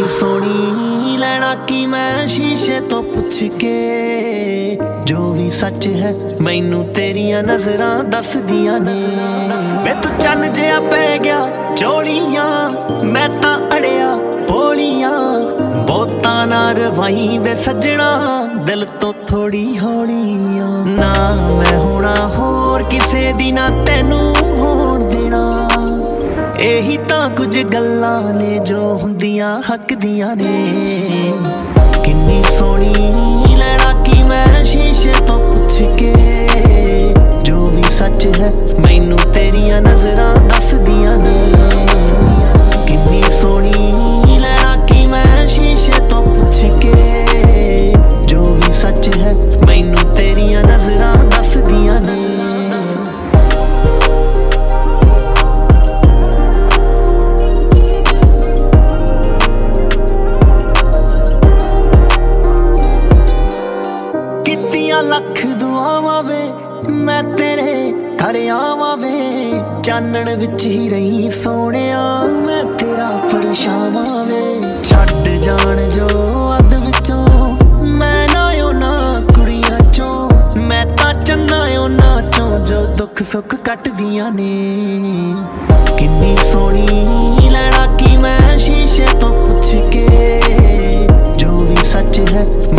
सोहनी लैना की मैं शीशे तो पुछ के, जो भी सच है मैनू तेरिया नजरां दसदियां ने। वे तू चन्न जिहा पै गया चोलियां, मैं तां अड़िया बोलियां। बहुता ना रवाई वे सजना, दिल तो थोड़ी हौलियां। ना मैं होना होर किसे दी, ना तैनू होण देना। यही तां कुछ गल्लां ने जो हुंदियां हक दियां ने। किन्नी सोहनी लैना की मैं शीशे तो पुछ के, जो भी सच है मैनू तेरिया नजरां दसदियां ने। किन्नी सोहनी लैना की मैं शीशे तो पुछ के, जो भी सच है मैनू तेरिया नजरां दसदियां ने। लख दुआवां वे मैं तेरे घर आवां वे, चानण विच ही रही सोहणिया मैं तेरा परछावां वे। छड्ड जाण जो अध विचों मैं ना उन्हां कुड़ियां चों, मैं तां चन्ना उन्हां चों जो दुख सुख कटदियां ने। किन्नी सोहनी लैना की मैं शीशे तो पुछ के, जो भी सच है